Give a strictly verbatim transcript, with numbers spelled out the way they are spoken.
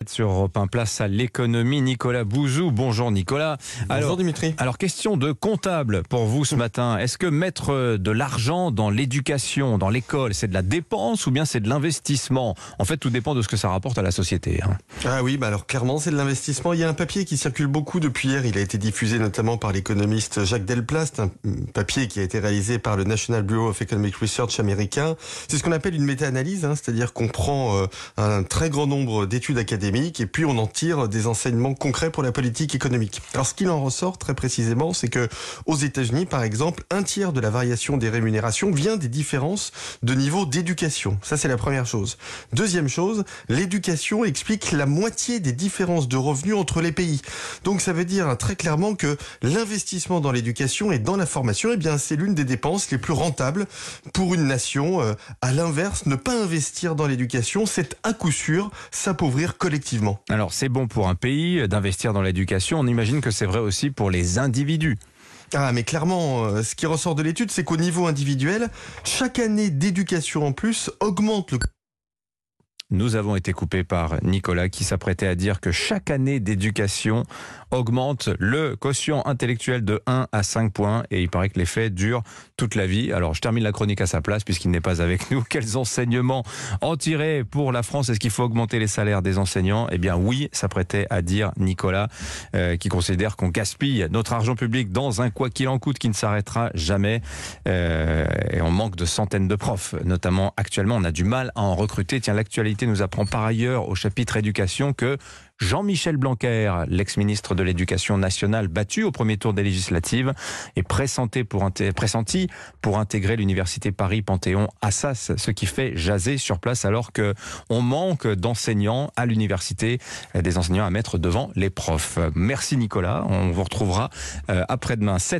Sur Europe un, place à l'économie, Nicolas Bouzou. Bonjour Nicolas. Bonjour alors, Dimitri. Alors question de comptable pour vous ce matin. Est-ce que mettre de l'argent dans l'éducation, dans l'école, c'est de la dépense ou bien c'est de l'investissement? En fait, tout dépend de ce que ça rapporte à la société. Hein. Ah oui, bah alors clairement c'est de l'investissement. Il y a un papier qui circule beaucoup depuis hier. Il a été diffusé notamment par l'économiste Jacques Delplast, un papier qui a été réalisé par le National Bureau of Economic Research américain. C'est ce qu'on appelle une méta-analyse, hein, c'est-à-dire qu'on prend euh, un très grand nombre d'études académiques et puis on en tire des enseignements concrets pour la politique économique. Alors ce qu'il en ressort très précisément, c'est que aux États-Unis, par exemple, un tiers de la variation des rémunérations vient des différences de niveau d'éducation. Ça, c'est la première chose. Deuxième chose, l'éducation explique la moitié des différences de revenus entre les pays. Donc ça veut dire très clairement que l'investissement dans l'éducation et dans la formation, eh bien, c'est l'une des dépenses les plus rentables pour une nation. Euh, à l'inverse, ne pas investir dans l'éducation, c'est à coup sûr s'appauvrir collectivement. Alors c'est bon pour un pays d'investir dans l'éducation, on imagine que c'est vrai aussi pour les individus. Ah mais clairement, euh, ce qui ressort de l'étude, c'est qu'au niveau individuel, chaque année d'éducation en plus augmente le... Nous avons été coupés par Nicolas qui s'apprêtait à dire que chaque année d'éducation augmente le quotient intellectuel de un à cinq points et il paraît que l'effet dure toute la vie. Alors je termine la chronique à sa place puisqu'il n'est pas avec nous. Quels enseignements en tirer pour la France? Est-ce qu'il faut augmenter les salaires des enseignants? Eh bien oui, s'apprêtait à dire Nicolas euh, qui considère qu'on gaspille notre argent public dans un quoi qu'il en coûte qui ne s'arrêtera jamais euh, et on manque de centaines de profs. Notamment actuellement, on a du mal à en recruter. Tiens, l'actualité nous apprend par ailleurs au chapitre éducation que Jean-Michel Blanquer, l'ex-ministre de l'Éducation nationale battu au premier tour des législatives, est pressenti pour, inté- pressenti pour intégrer l'université Paris-Panthéon-Assas, ce qui fait jaser sur place alors qu'on manque d'enseignants à l'université, des enseignants à mettre devant les profs. Merci Nicolas, on vous retrouvera après-demain.